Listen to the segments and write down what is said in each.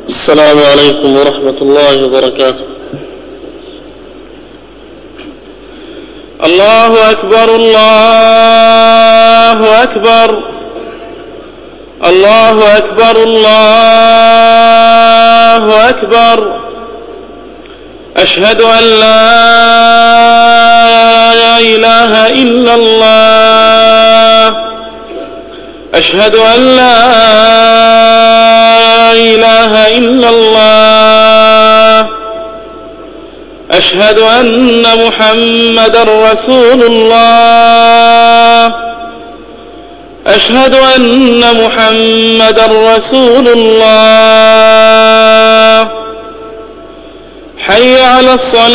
السلام عليكم ورحمة الله وبركاته. الله أكبر الله أكبر الله أكبر الله أكبر. أشهد أن لا إله إلا الله. أشهد أن لا إله إلا الله. أشهد أن محمدا رسول الله. أشهد أن محمدا رسول الله. حي على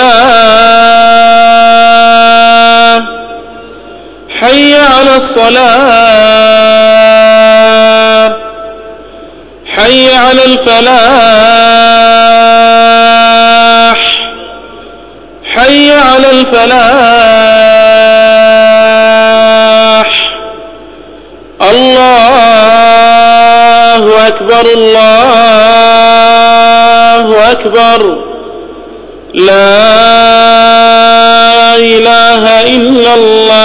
الصلاة. حي على الصلاة. حي على الفلاح. حي على الفلاح. الله أكبر الله أكبر. لا إله إلا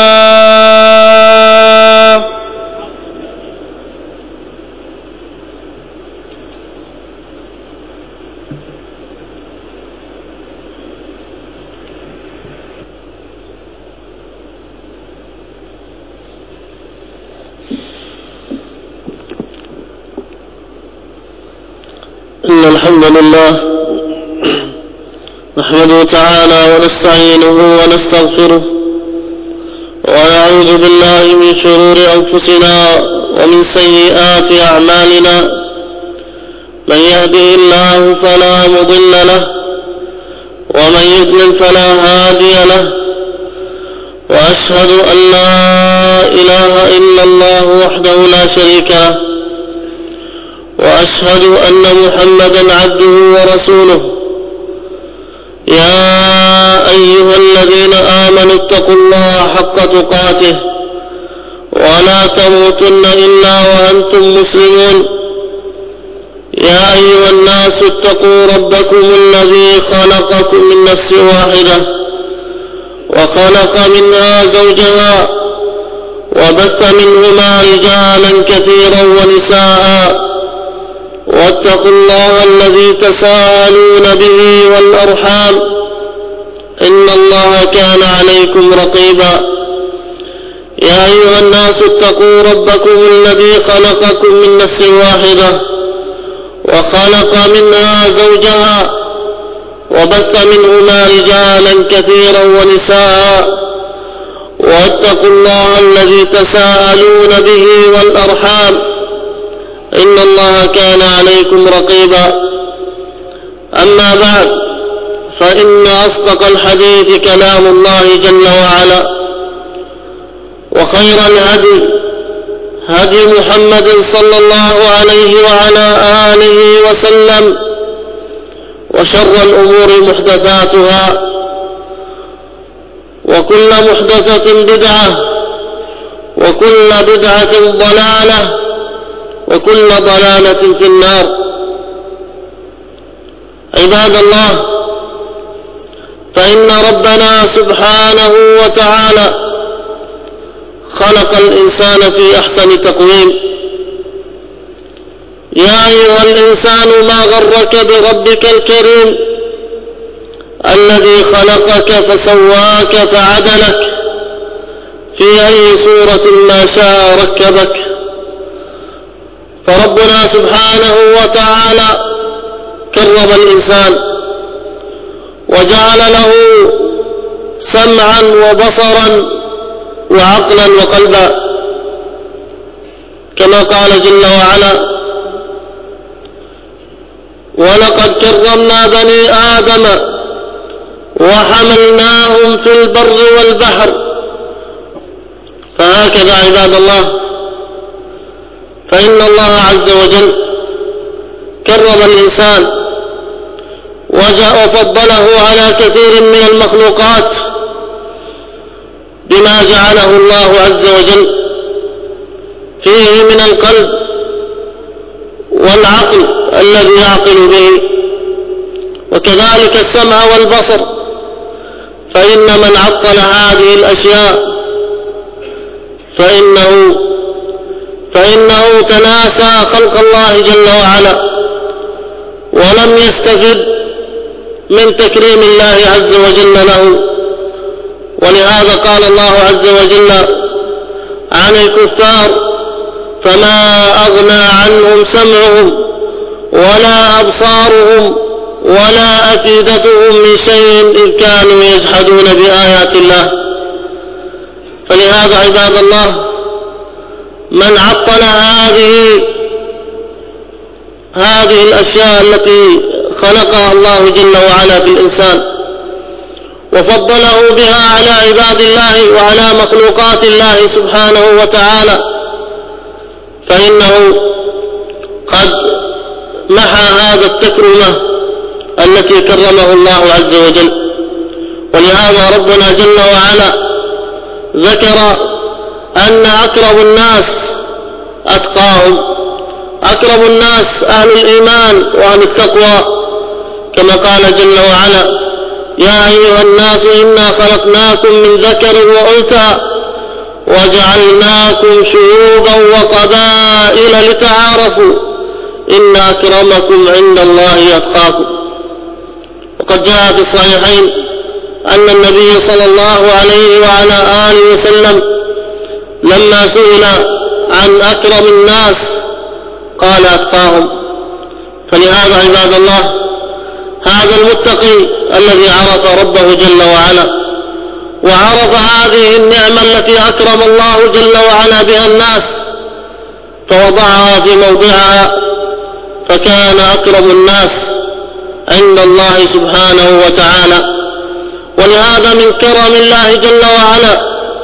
الله. إن الحمد لله نحمده تعالى ونستعينه ونستغفره ونعوذ بالله من شرور أنفسنا ومن سيئات أعمالنا. من يهده الله فلا مضل له ومن يضلل فلا هادي له. وأشهد أن لا إله إلا الله وحده لا شريك له. وأشهد أن محمدا عبده ورسوله. يا أيها الذين آمنوا اتقوا الله حق تقاته ولا تموتن إلا وأنتم مسلمون. يا أيها الناس اتقوا ربكم الذي خلقكم من نفس واحدة وخلق منها زوجها وبث منهما رجالا كثيرا ونساء. واتقوا الله الذي تساءلون به والأرحام إن الله كان عليكم رقيبا. يا أيها الناس اتقوا ربكم الذي خلقكم من نفس واحدة وخلق منها زوجها وبث منهما رجالا كثيرا ونساء. واتقوا الله الذي تساءلون به والأرحام إن الله كان عليكم رقيبا. أما بعد، فإن أصدق الحديث كلام الله جل وعلا، وخير الهدي هدي محمد صلى الله عليه وعلى آله وسلم. وشر الأمور محدثاتها وكل محدثة بدعة وكل بدعة ضلالة وكل ضلالة في النار. عباد الله، فإن ربنا سبحانه وتعالى خلق الإنسان في أحسن تقويم. يا أيها الإنسان ما غرك بربك الكريم الذي خلقك فسواك فعدلك في أي صورة ما شاء ركبك. فربنا سبحانه وتعالى كرم الإنسان وجعل له سمعا وبصرا وعقلا وقلبا، كما قال جل وعلا: ولقد كرمنا بني آدم وحملناهم في البر والبحر. فهكذا عباد الله، فإن الله عز وجل كرم الإنسان وفضله على كثير من المخلوقات بما جعله الله عز وجل فيه من القلب والعقل الذي يعقل به، وكذلك السمع والبصر، فإن من عطل هذه الأشياء فإنه تناسى خلق الله جل وعلا، ولم يستفد من تكريم الله عز وجل له. ولهذا قال الله عز وجل عن الكفار: فما أغنى عنهم سمعهم ولا أبصارهم ولا أفئدتهم من شيء إذ كانوا يجحدون بآيات الله. فلهذا عباد الله، من عطل هذه الأشياء التي خلقها الله جل وعلا في الإنسان وفضله بها على عباد الله وعلى مخلوقات الله سبحانه وتعالى، فإنه قد محى هذا التكرمة التي كرمه الله عز وجل. ولهذا ربنا جل وعلا ذكر أن أكرم الناس أتقاهم، أكرم الناس أهل الإيمان وأهل التقوى، كما قال جل وعلا: يا أيها الناس إنا خلقناكم من ذكر وأنثى وجعلناكم شعوبا وقبائل لتعارفوا إن أكرمكم عند الله أتقاكم. وقد جاء في الصحيحين أن النبي صلى الله عليه وعلى آله وسلم لما سئل عن أكرم الناس قال: أتقاهم. فلهذا عباد الله، هذا المتقي الذي عرف ربه جل وعلا وعرف هذه النعمة التي أكرم الله جل وعلا بها الناس فوضعها في موضعها، فكان أكرم الناس عند الله سبحانه وتعالى. ولهذا من كرم الله جل وعلا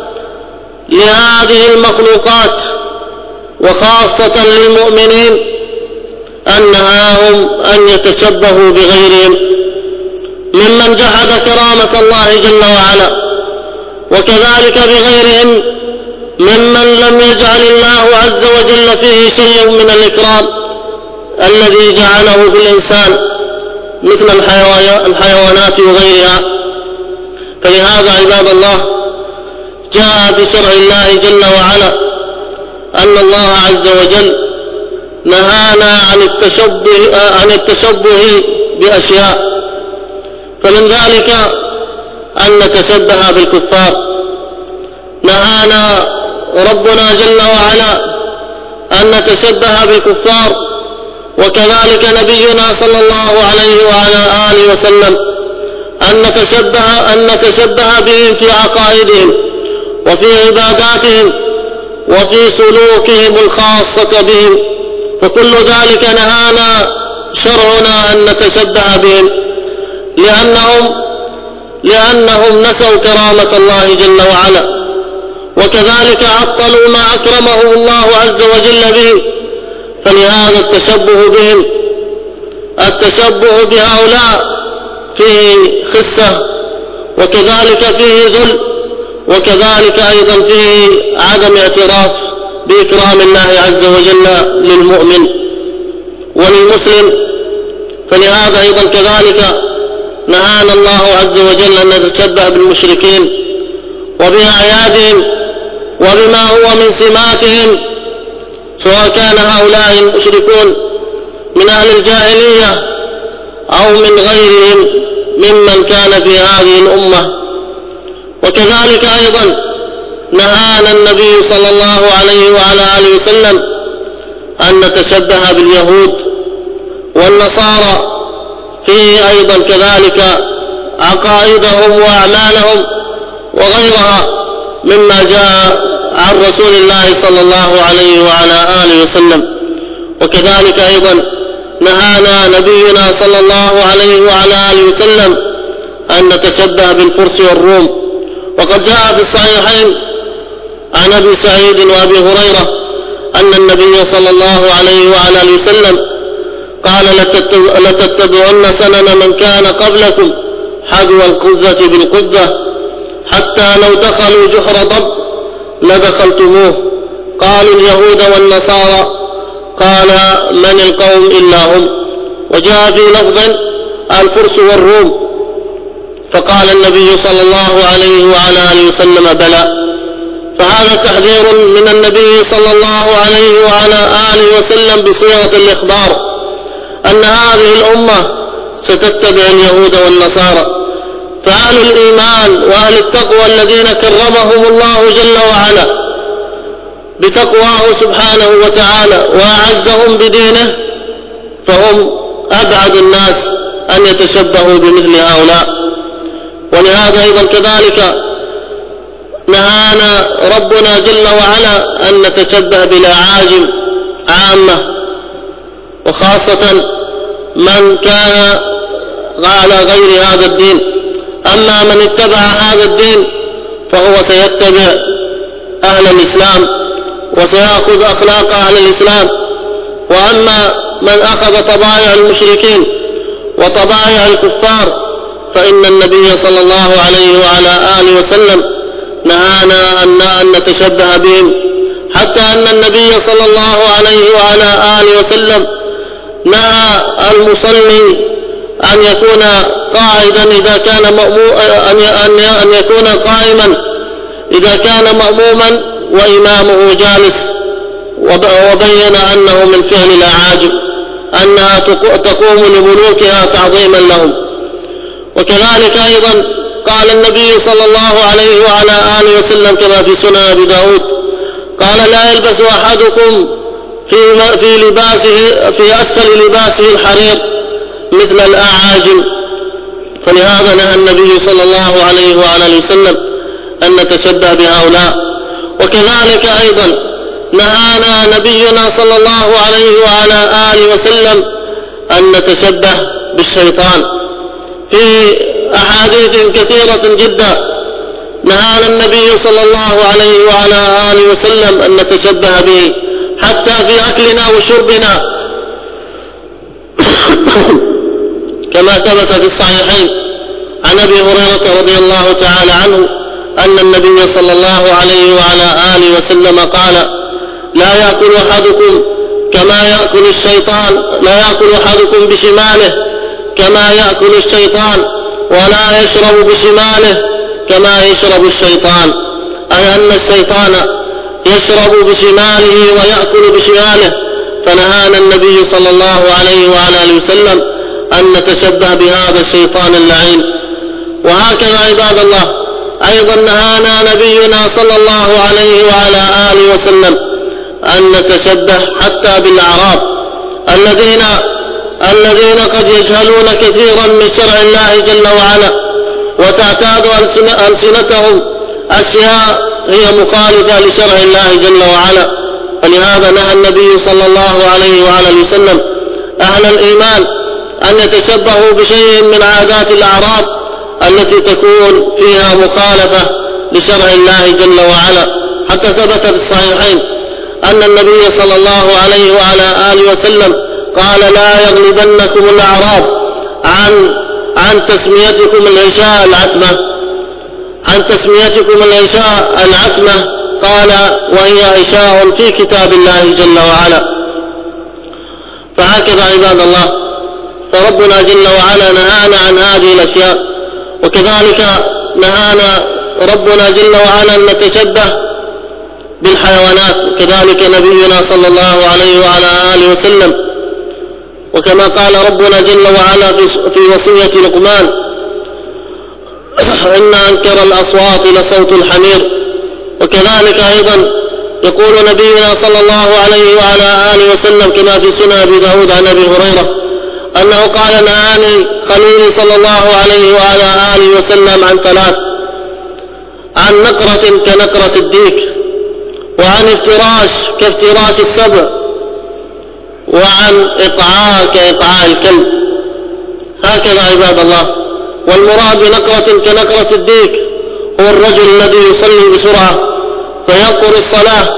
لهذه المخلوقات وخاصة للمؤمنين أن نهاهم أن يتشبهوا بغيرهم ممن جحد كرامة الله جل وعلا، وكذلك بغيرهم ممن لم يجعل الله عز وجل فيه شيء من الإكرام الذي جعله في الإنسان مثل الحيوانات وغيرها. فلهذا عباد الله، جاء في شرع الله جل وعلا أن الله عز وجل نهانا عن التشبه بأشياء، فمن ذلك أن نتشبه بالكفار. نهانا ربنا جل وعلا أن نتشبه بالكفار، وكذلك نبينا صلى الله عليه وعلى آله وسلم أن نتشبه بهم في عقائدهم وفي عباداتهم وفي سلوكهم الخاصة بهم، فكل ذلك نهانا شرعنا أن نتشبه بهم لأنهم نسوا كرامة الله جل وعلا، وكذلك عطلوا ما أكرمه الله عز وجل به. فلهذا التشبه بهؤلاء فيه خسة، وكذلك فيه ذل، وكذلك أيضا فيه عدم اعتراف بإكرام الله عز وجل للمؤمن وللمسلم. فلهذا أيضا كذلك نهانا الله عز وجل أن نتشبه بالمشركين وبأعيادهم وبما هو من سماتهم، سواء كان هؤلاء المشركون من أهل الجاهلية أو من غيرهم ممن كان في هذه الأمة. وكذلك أيضا نهانا النبي صلى الله عليه وعلى آله وسلم أن نتشبه باليهود والنصارى في أيضا كذلك عقائدهم وأعمالهم وغيرها مما جاء عن رسول الله صلى الله عليه وعلى آله وسلم. وكذلك أيضا نهانا نبينا صلى الله عليه وعلى آله وسلم أن نتشبه بالفرس والروم. وقد جاء في الصحيحين عن أبي سعيد وأبي هريرة أن النبي صلى الله عليه وعلى آله وسلم قال: لتتبعن سنن من كان قبلكم حذو القذة بالقذة حتى لو دخلوا جحر ضب لدخلتموه. قالوا: اليهود والنصارى. قال: من القوم إلا هم. وجاء في لفظ الفرس والروم، فقال النبي صلى الله عليه وعلى آله وسلم بلى. فهذا تحذير من النبي صلى الله عليه وعلى آله وسلم بصيغة الإخبار أن هذه الأمة ستتبع اليهود والنصارى. فأهل الإيمان وأهل التقوى الذين كرمهم الله جل وعلا بتقواه سبحانه وتعالى وأعزهم بدينه، فهم أبعد الناس أن يتشبهوا بمثل هؤلاء. ولهذا أيضا كذلك نهانا ربنا جل وعلا أن نتشبه بالأعاجم عامة، وخاصة من كان على غير هذا الدين. أما من اتبع هذا الدين فهو سيتبع أهل الإسلام وسيأخذ أخلاق أهل الإسلام. وأما من أخذ طبائع المشركين وطبائع الكفار فإن النبي صلى الله عليه وعلى آله وسلم نهانا أن نتشبه بهم، حتى أن النبي صلى الله عليه وعلى آله وسلم نهى المصلي أن يكون قاعدا إذا كان أن يكون قائما إذا كان مأموما وإمامه جالس، وبين أنه من فعل الأعاجم أنها تقوم لملوكها تعظيما لهم. وكذلك أيضا قال النبي صلى الله عليه وعلى آله وسلم كما في سنن أبي داود قال لا يلبس أحدكم في لباسه في أسفل لباسه الحرير مثل الأعاجم. فلهذا نهى النبي صلى الله عليه وعلى آله وسلم أن نتشبه بهؤلاء. وكذلك أيضا نهانا نبينا صلى الله عليه وعلى آله وسلم أن نتشبه بالشيطان في أحاديث كثيرة جدا. نهانا النبي صلى الله عليه وعلى آله وسلم أن نتشبه به حتى في أكلنا وشربنا كما ثبت في الصحيحين عن أبي هريرة رضي الله تعالى عنه أن النبي صلى الله عليه وعلى آله وسلم قال لا يأكل أحدكم كما يأكل الشيطان، لا يأكل أحدكم بشماله كما يأكل الشيطان، ولا يشرب بشماله كما يشرب الشيطان، أي أن الشيطان يشرب بشماله ويأكل بشماله. فنهانا النبي صلى الله عليه وعلى آله وسلم أن نتشبه بهذا الشيطان اللعين. وهكذا عباد الله أيضا نهانا نبينا صلى الله عليه وعلى آله وسلم أن نتشبه حتى بالأعراب الذين قد يجهلون كثيرا من شرع الله جل وعلا وتعتاد ألسنتهم أشياء هي مخالفة لشرع الله جل وعلا. فلهذا نهى النبي صلى الله عليه وآله وسلم أهل الإيمان أن يتشبهوا بشيء من عادات الأعراب التي تكون فيها مخالفة لشرع الله جل وعلا. حتى ثبت في الصحيحين أن النبي صلى الله عليه وعلى آله وسلم قال لا يغلبنكم الأعراب عن تسميتكم العشاء العتمة، قال وهي عشاء في كتاب الله جل وعلا. فهكذا عباد الله فربنا جل وعلا نهانا عن هذه الأشياء. وكذلك نهانا ربنا جل وعلا أن نتشبه بالحيوانات، كذلك نبينا صلى الله عليه وعلى آله وسلم. وكما قال ربنا جل وعلا في وصية لقمان إن أنكر الأصوات لصوت الحمير. وكذلك أيضا يقول نبينا صلى الله عليه وعلى آله وسلم كما في سنن أبي داود عن أبي هريرة أنه قال نهاني خليلي صلى الله عليه وعلى آله وسلم عن ثلاث: عن نقرة كنقرة الديك، وعن افتراش كافتراش السبع، وعن إقعاء كإقعاء الكلب. هكذا عباد الله. والمراد بنقرة كنقرة الديك هو الرجل الذي يصلي بسرعة فينقر الصلاة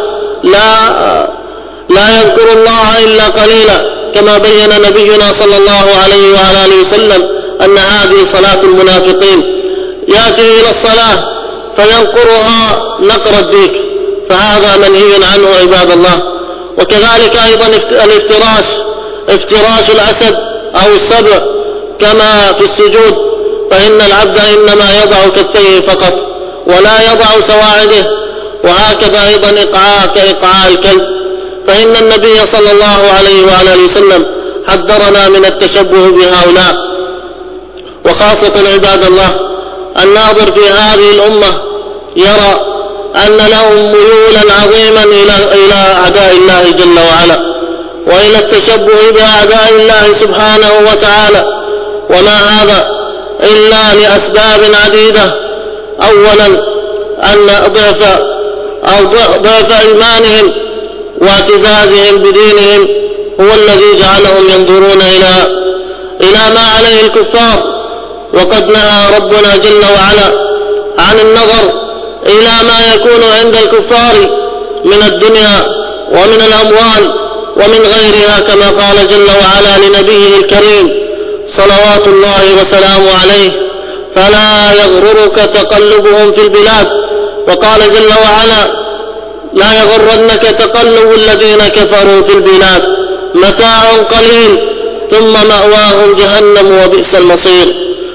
لا يذكر الله إلا قليلا، كما بين نبينا صلى الله عليه وعلى آله وسلم أن هذه صلاة المنافقين، يأتي إلى الصلاة فينقرها نقر الديك، فهذا منهي عنه عباد الله. وكذلك أيضا الافتراش، افتراش الأسد أو السبع كما في السجود، فإن العبد إنما يضع كفيه فقط ولا يضع سواعده، وهكذا أيضا إقعاء كإقعاء الكلب. فإن النبي صلى الله عليه وآله وسلم حذرنا من التشبه بهؤلاء. وخاصة عباد الله الناظر في هذه الأمة يرى أن لهم ميولا عظيما إلى أعداء الله جل وعلا، وإلى التشبه بأعداء الله سبحانه وتعالى، وما هذا إلا لأسباب عديدة. أولا أن ضعف إيمانهم واعتزازهم بدينهم هو الذي جعلهم ينظرون إلى ما عليه الكفار، وقد نهى ربنا جل وعلا عن النظر إلى ما يكون عند الكفار من الدنيا ومن الأموال ومن غيرها، كما قال جل وعلا لنبيه الكريم صلوات الله وسلامه عليه: فلا يغررك تقلبهم في البلاد. وقال جل وعلا: لا يغرنك تقلب الذين كفروا في البلاد، متاع قليل ثم مأواهم جهنم وبئس المصير.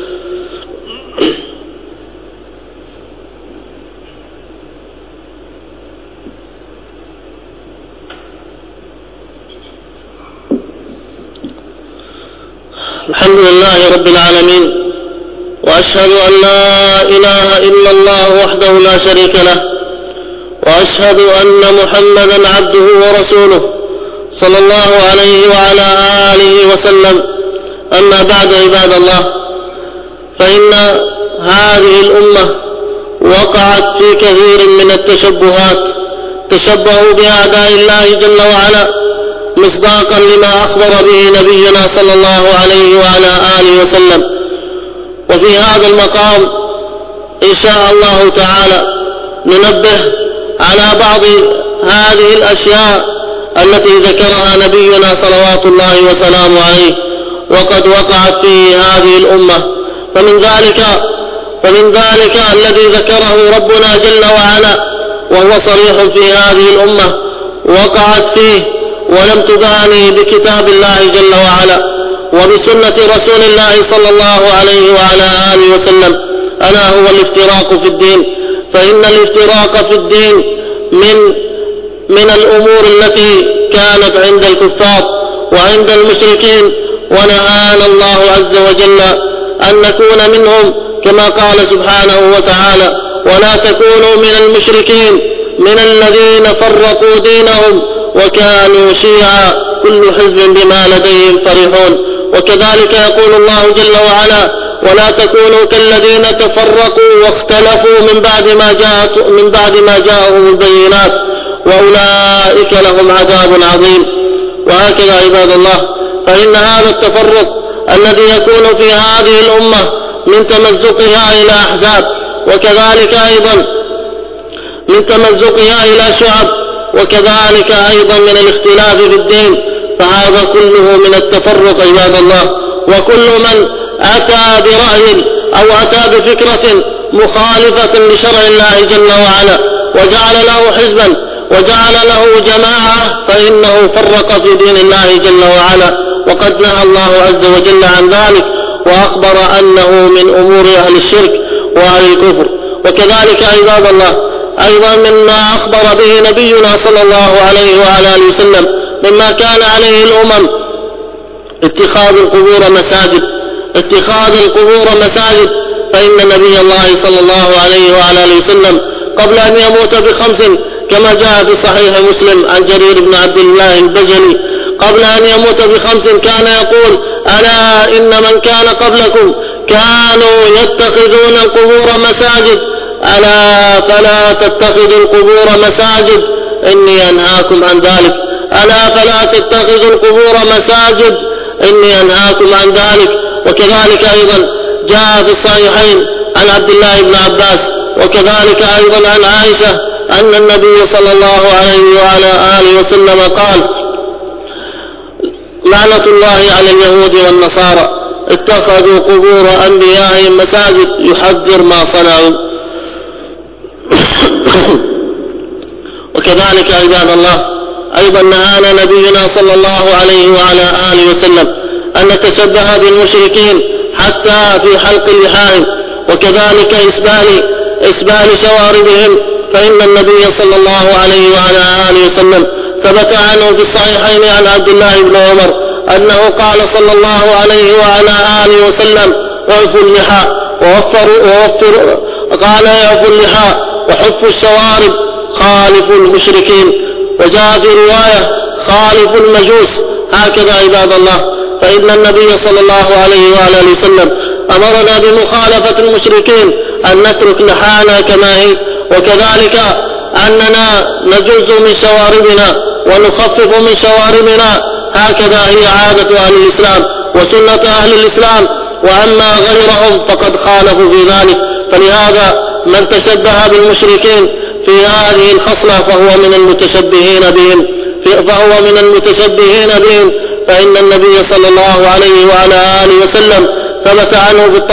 الحمد لله رب العالمين، وأشهد أن لا إله إلا الله وحده لا شريك له، وأشهد أن محمدا عبده ورسوله صلى الله عليه وعلى آله وسلم. أما بعد عباد الله، فإن هذه الأمة وقعت في كثير من التشبهات، تشبهوا بأعداء الله جل وعلا مصداقا لما أخبر به نبينا صلى الله عليه وعلى آله وسلم. وفي هذا المقام إن شاء الله تعالى ننبه على بعض هذه الأشياء التي ذكرها نبينا صلوات الله وسلامه عليه وقد وقعت في هذه الأمة. فمن ذلك الذي ذكره ربنا جل وعلا وهو صريح في هذه الأمة وقعت فيه ولم تباني بكتاب الله جل وعلا وبسنة رسول الله صلى الله عليه وعلى آله وسلم، ألا هو الافتراق في الدين. فإن الافتراق في الدين من الأمور التي كانت عند الكفار وعند المشركين، ونهانا الله عز وجل أن نكون منهم، كما قال سبحانه وتعالى: ولا تكونوا من المشركين من الذين فرقوا دينهم وكانوا شيعا كل حزب بما لديهم فرحون. وكذلك يقول الله جل وعلا: ولا تكونوا كالذين تفرقوا واختلفوا من بعد ما جاءهم البينات وأولئك لهم عذاب عظيم. وهكذا عباد الله، فإن هذا التفرق الذي يكون في هذه الأمة من تمزقها إلى أحزاب، وكذلك أيضا من تمزقها إلى شعب، وكذلك أيضا من الاختلاف في الدين، فهذا كله من التفرق عباد الله. وكل من أتى برأي أو أتى بفكرة مخالفة لشرع الله جل وعلا وجعل له حزبا وجعل له جماعة فإنه فرق في دين الله جل وعلا، وقد نهى الله عز وجل عن ذلك وأخبر أنه من أمور أهل الشرك وأهل الكفر. وكذلك عباد الله أيضا مما أخبر به نبينا صلى الله عليه وعلى آله وسلم مما كان عليه الأمم اتخاذ القبور مساجد. فإن نبي الله صلى الله عليه وعلى آله وسلم قبل أن يموت ب5 كما جاء في صحيح مسلم عن جرير بن عبد الله البجلي، قبل أن يموت ب5 كان يقول: ألا إن من كان قبلكم كانوا يتخذون القبور مساجد، ألا فلا تتخذوا القبور مساجد إني أنهاكم عن ذلك، ألا فلا تتخذوا القبور مساجد إني أنهاكم عن ذلك. وكذلك أيضا جاء في الصحيحين عن عبد الله بن عباس وكذلك أيضا عن عائشة أن النبي صلى الله عليه وعلى آله وسلم قال: لعنة الله على اليهود والنصارى اتخذوا قبور أنبيائهم مساجد يحذر ما صنعوا. وكذلك عباد الله أيضا نهانا نبينا صلى الله عليه وعلى آله وسلم أن نتشبه بالمشركين حتى في حلق اللحاهم، وكذلك إسبال شواربهم، فإن النبي صلى الله عليه وعلى آله وسلم ثبت عنه في الصحيحين عن عبد الله بن عمر أنه قال صلى الله عليه وعلى آله وسلم: وعفوا اللحى قال: اعفوا اللحى وحفوا الشوارب، خالفوا المشركين. وجاء في رواية: خالفوا المجوس. هكذا عباد الله، فإن النبي صلى الله عليه وآله وسلم أمرنا بمخالفة المشركين، أن نترك لحانا كما هي، وكذلك أننا نجوز من شواربنا ونخفف من شواربنا، هكذا هي عادة أهل الإسلام وسنة أهل الإسلام، وأما غيرهم فقد خالفوا في ذلك. فلهذا من تشبه بالمشركين في هذه الخصلة فهو من المتشبهين بهم، فإن النبي صلى الله عليه وعلى آله وسلم ثبت عنه في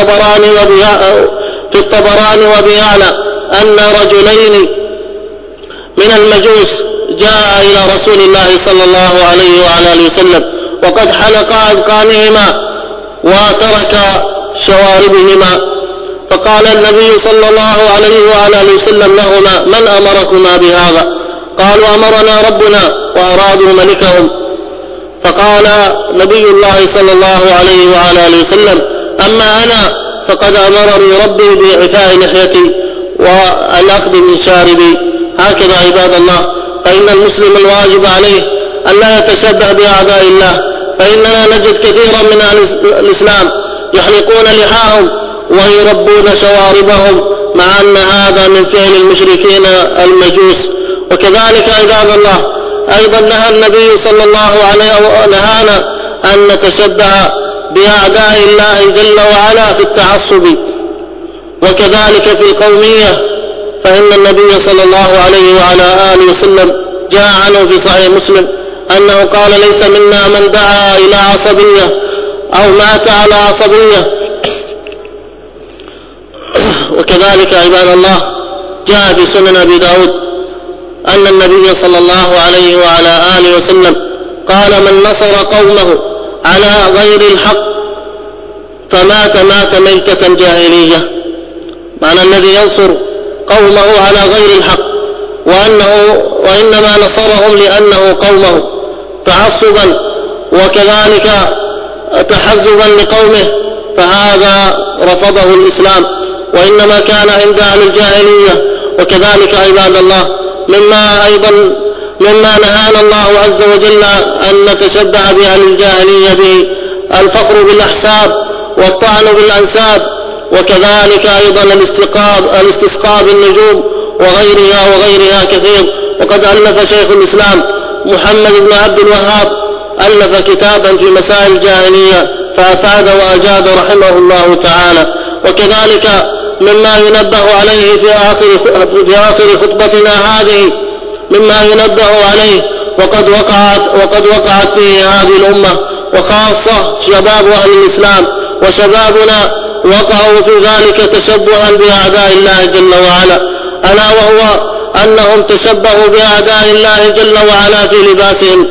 الطبراني وبيعلى أن رجلين من المجوس جاء إلى رسول الله صلى الله عليه وعلى آله وسلم وقد حلق أذقانهما وترك شواربهما، فقال النبي صلى الله عليه وعلى آله وسلم لهما: من أمركما بهذا؟ قالوا: أمرنا ربنا وأرادوا ملكهم. فقال نبي الله صلى الله عليه وعلى آله وسلم: أما أنا فقد أمرني ربي بإعفاء لحيتي والأخذ من شاربي. هكذا عباد الله، فإن المسلم الواجب عليه أن لا يتشبه بأعداء الله، فإننا نجد كثيرا من أهل الإسلام يحلقون لحاهم ويربون شواربهم، مع أن هذا من فعل المشركين المجوس. وكذلك عباد الله أيضا نهى النبي صلى الله عليه ونهانا أن نتشبه بأعداء الله جل وعلا في التعصب، وكذلك في القومية، فإن النبي صلى الله عليه وعلى آله وسلم جاء عنه في صحيح مسلم أنه قال: ليس منا من دعا إلى عصبية أو مات على عصبية. وكذلك عباد الله جاء في سنن أبي داود أن النبي صلى الله عليه وعلى آله وسلم قال: من نصر قومه على غير الحق مات ميتة جاهلية، معنى الذي ينصر قومه على غير الحق، وإنما نصرهم لأنه قومه تعصبا وكذلك تحزبا لقومه، فهذا رفضه الإسلام، وإنما كان عند أهل الجاهلية. وكذلك عباد الله مما نهانا الله عز وجل أن نتشبه بأهل الجاهلية به الفخر بالأحساب والطعن بالأنساب، وكذلك أيضا الاستسقاء بالنجوم وغيرها كثير. وقد ألف شيخ الإسلام محمد بن عبد الوهاب ألف كتابا في مسائل الجاهلية فأفاد وأجاد رحمه الله تعالى. وكذلك مما ينبه عليه في آخر خطبتنا هذه، مما ينبه عليه وقد وقعت فيه هذه الأمة، وخاصة شباب أهل الإسلام وشبابنا وقعوا في ذلك تشبها بأعداء الله جل وعلا، ألا وهو أنهم تشبهوا بأعداء الله جل وعلا في لباسهم،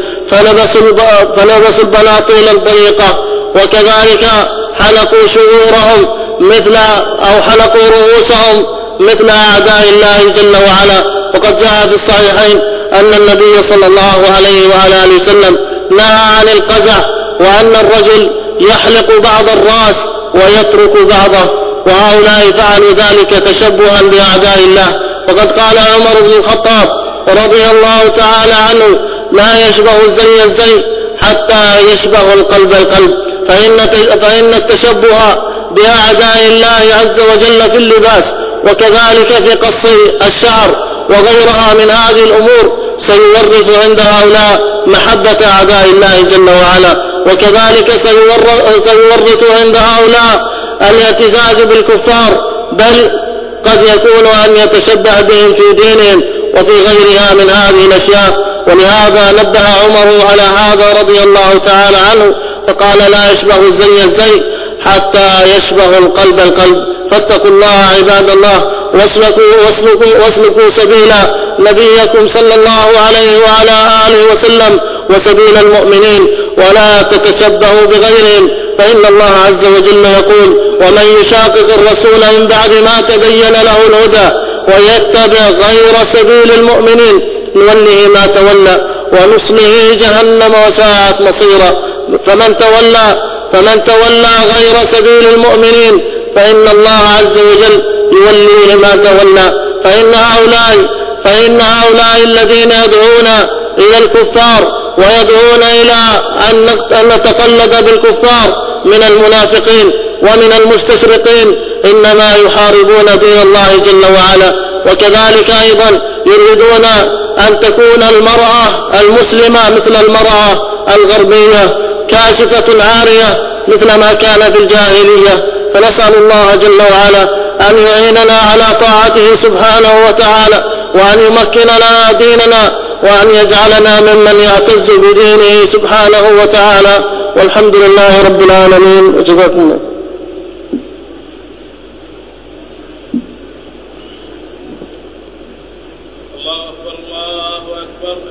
فلبسوا البناطيل الضيقة، وكذلك حلقوا شعورهم حلقوا رؤوسهم مثل أعداء الله جل وعلا. وقد جاء في الصحيحين أن النبي صلى الله عليه وعلى آله وسلم نهى عن القزع، وأن الرجل يحلق بعض الرأس ويترك بعضه، وهؤلاء فعلوا ذلك تشبها بأعداء الله. وقد قال عمر بن الخطاب رضي الله تعالى عنه: لا يشبه الزي الزي حتى يشبه القلب القلب، فإن التشبه بأعداء الله عز وجل في اللباس وكذلك في قص الشعر وغيرها من هذه الأمور سيورث عند هؤلاء محبة أعداء الله جل وعلا، وكذلك سيورث عند هؤلاء الاعتزاز بالكفار، بل قد يكون أن يتشبه بهم في دينهم وفي غيرها من هذه الأشياء. ولهذا نبه عمر على هذا رضي الله تعالى عنه فقال: لا يشبه الزي الزي حتى يشبه القلب القلب. فاتقوا الله عباد الله، واسلكوا سبيل نبيكم صلى الله عليه وعلى آله وسلم، وسبيل المؤمنين ولا تتشبهوا بغيرهم، فإن الله عز وجل يقول: ومن يشاقق الرسول من بعد ما تبين له الهدى ويتبع غير سبيل المؤمنين نوله ما تولى ونصله جهنم وساءت مصيرا. فمن تولى غير سبيل المؤمنين فإن الله عز وجل يوليه ما تولى. فإن هؤلاء الذين يدعون إلى الكفار ويدعون إلى أن نتقلد بالكفار من المنافقين ومن المستشرقين إنما يحاربون دين الله جل وعلا. وكذلك أيضا يريدون أن تكون المرأة المسلمة مثل المرأة الغربية كاشفة عارية مثل ما كان في الجاهلية. فنسأل الله جل وعلا أن يعيننا على طاعته سبحانه وتعالى، وأن يمكن لنا ديننا، وأن يجعلنا ممن يعتز بدينه سبحانه وتعالى. والحمد لله رب العالمين، وجزاكم الله.